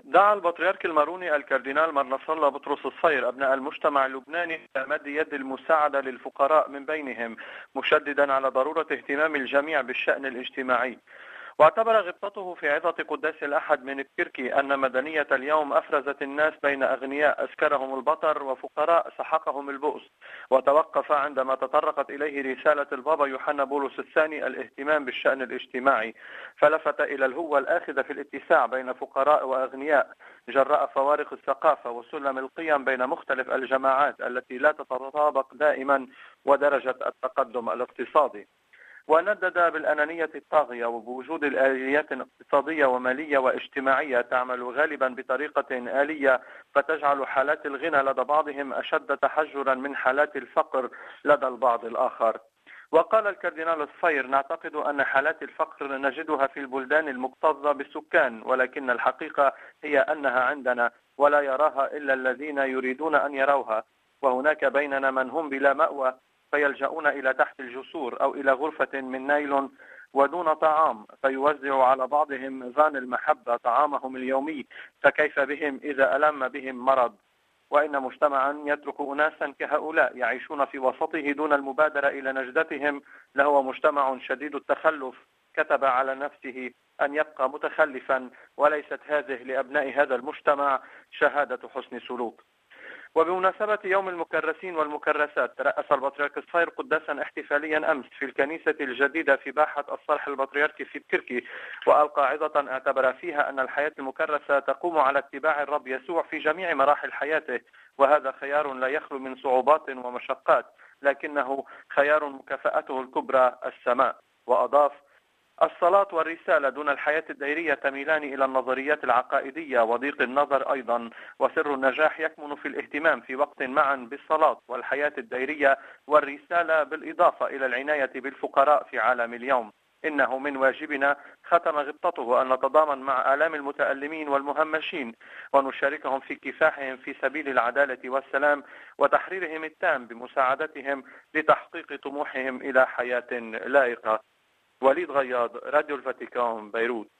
دعا البطريرك الماروني الكاردينال مرنص الله بطرس الصير أبناء المجتمع اللبناني إلى مد يد المساعدة للفقراء من بينهم، مشددا على ضرورة اهتمام الجميع بالشأن الاجتماعي. واعتبر غبطته في عظة قداس الأحد من الكركي أن مدنية اليوم أفرزت الناس بين أغنياء أسكرهم البطر وفقراء سحقهم البؤس، وتوقف عندما تطرقت إليه رسالة البابا يوحنا بولس الثاني الاهتمام بالشأن الاجتماعي، فلفت إلى الهوة الآخذة في الاتساع بين فقراء وأغنياء جراء فوارق الثقافة وسلم القيم بين مختلف الجماعات التي لا تتطابق دائما ودرجة التقدم الاقتصادي. وندد بالأنانية الطاغية وبوجود الآليات اقتصادية ومالية واجتماعية تعمل غالبا بطريقة آلية فتجعل حالات الغنى لدى بعضهم أشد تحجرا من حالات الفقر لدى البعض الآخر. وقال الكاردينال الصير: نعتقد أن حالات الفقر نجدها في البلدان المكتظة بالسكان، ولكن الحقيقة هي أنها عندنا ولا يراها إلا الذين يريدون أن يروها، وهناك بيننا من هم بلا مأوى فيلجؤون إلى تحت الجسور أو إلى غرفة من نايلون ودون طعام، فيوزع على بعضهم فان المحبة طعامهم اليومي، فكيف بهم إذا ألم بهم مرض؟ وإن مجتمعا يترك أناسا كهؤلاء يعيشون في وسطه دون المبادرة إلى نجدتهم لهو مجتمع شديد التخلف، كتب على نفسه أن يبقى متخلفا، وليست هذه لأبناء هذا المجتمع شهادة حسن سلوك. وبمناسبة يوم المكرسين والمكرسات، رأس البطريرك الصير قداسا احتفاليا أمس في الكنيسة الجديدة في باحة الصرح البطريركي في الكركي، وألقى عظة اعتبر فيها أن الحياة المكرسة تقوم على اتباع الرب يسوع في جميع مراحل حياته، وهذا خيار لا يخلو من صعوبات ومشقات، لكنه خيار مكافأته الكبرى السماء. وأضاف: الصلاة والرسالة دون الحياة الديرية تميلان إلى النظريات العقائدية وضيق النظر أيضا، وسر النجاح يكمن في الاهتمام في وقت معا بالصلاة والحياة الديرية والرسالة، بالإضافة إلى العناية بالفقراء في عالم اليوم. إنه من واجبنا، ختم غبطته، أن نتضامن مع آلام المتألمين والمهمشين ونشاركهم في كفاحهم في سبيل العدالة والسلام وتحريرهم التام بمساعدتهم لتحقيق طموحهم إلى حياة لائقة. وليد غياض، راديو الفاتيكان، بيروت.